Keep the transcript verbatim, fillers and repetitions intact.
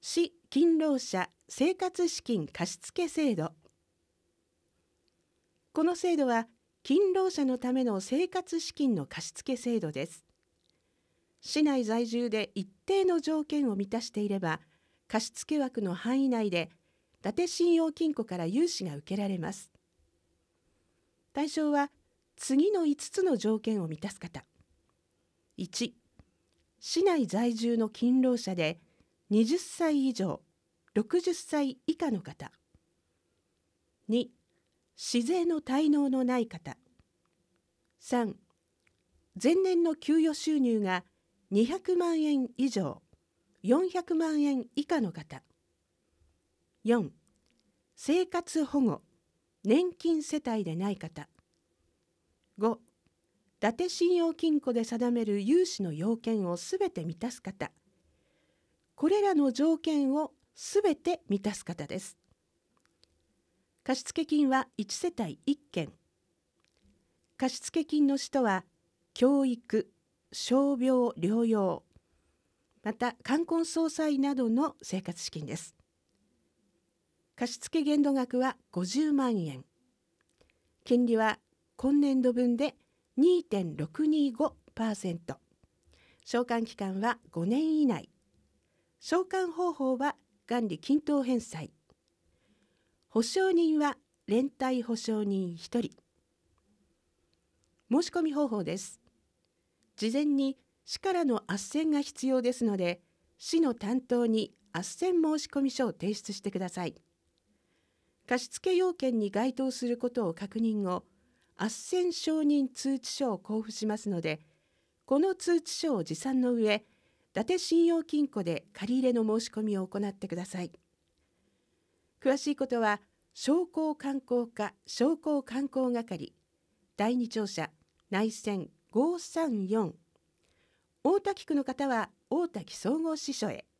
市勤労者生活資金貸付制度。この制度は勤労者のための生活資金の貸付制度です。市内在住で一定の条件を満たしていれば、貸付枠の範囲内で伊達信用金庫から融資が受けられます。対象は次のいつつの条件を満たす方。いち、市内在住の勤労者ではたち以上、ろくじゅっさい以下の方。に、市税の滞納のない方。さん、前年の給与収入がにひゃくまんえん以上、よんひゃくまんえん以下の方。よん、生活保護、年金世帯でない方。ご、伊達信用金庫で定める融資の要件をすべて満たす方。これらの条件をすべて満たす方です。貸付金はいちせたいいっけん。貸付金の使途は教育、傷病療養、また冠婚葬祭などの生活資金です。貸付限度額はごじゅうまんえん。金利は今年度分で にてんろくにごパーセント。償還期間はごねん以内。償還方法は元利均等返済。保証人は連帯保証人ひとり。申し込み方法です。事前に市からの斡旋が必要ですので、市の担当に斡旋申込書を提出してください。貸付要件に該当することを確認後、斡旋承認通知書を交付しますので、この通知書を持参の上、伊達信用金庫で借入の申し込みを行ってください。詳しいことは、商工観光課商工観光係だいに庁舎内線ごーさんよん。大滝区の方は大滝総合支所へ。